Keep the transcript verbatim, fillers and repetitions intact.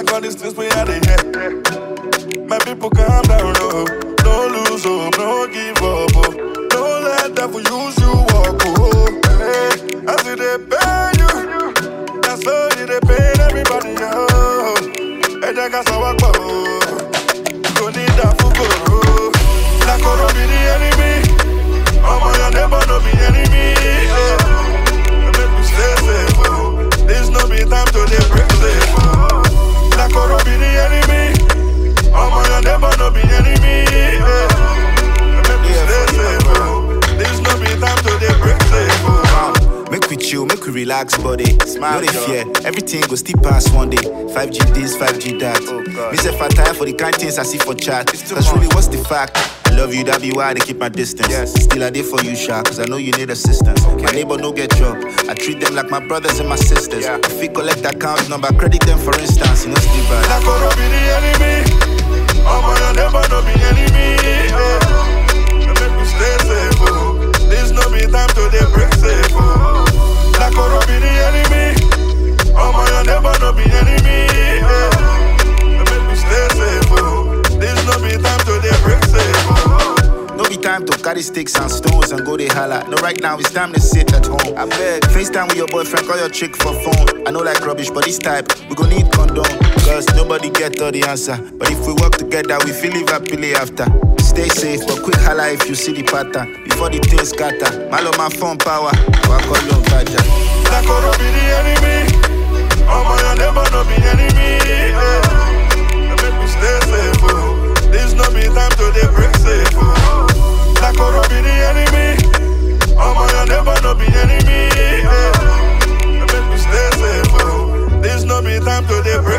Fuck all these things we had in here. My people calm down, no. No lose hope, no give up, oh. Don't let devil use you, walk, oh. Hey, I see they pay you. That's how they pay everybody, oh. Hey, they got some work, oh. Don't need that for go. Like gonna be the enemy. Oh my, your neighbor no be enemy. Yeah. Make me stay safe, oh. This no be time to dey break safe, oh. Like gonna be the enemy. Oh my, your neighbor no be enemy. Yeah. Make me stay safe, oh. This no be time to dey break safe, oh. Make we chill, make we relax, body. No dey fear, everything go still pass one day. five G this, five G that. Oh, me say I tire for the kind things I see for chat. That's really what's the fact. I love you, that be why they keep my distance. Yes. Still I did for you, Sha, cause I know you need assistance. Okay. My neighbor no get job. I treat them like my brothers and my sisters. Yeah. If we collect account number, credit them for instance, you know still bad. Like gonna be the enemy. Oh my, your neighbor no be enemy. Yeah. Make me stay safe, oh. This no be time to dey break safe, oh. Like gonna be the enemy. Oh my, your neighbor no be enemy. Yeah. Make me stay safe, oh. This no be time to dey break safe, oh. No be time to carry sticks and stones and go dey holla. No, right now it's time to sit at home. I beg, FaceTime with your boyfriend, call your chick for phone. I know like rubbish, but this type, we gon' need condom. Cause nobody get all the answer. But if we work together, we feel live happily after. Stay safe, but quick holla if you see the pattern. Before the things scatter, malo my phone power. I call you Baja. Like gonna be the enemy. Oh my, your neighbor no be enemy. Yeah. Make me stay safe, oh. This no be time to dey break safe, oh. Like gonna be the enemy. Oh my, your neighbor no be enemy. Yeah. Make me stay safe, oh. This no be time to dey break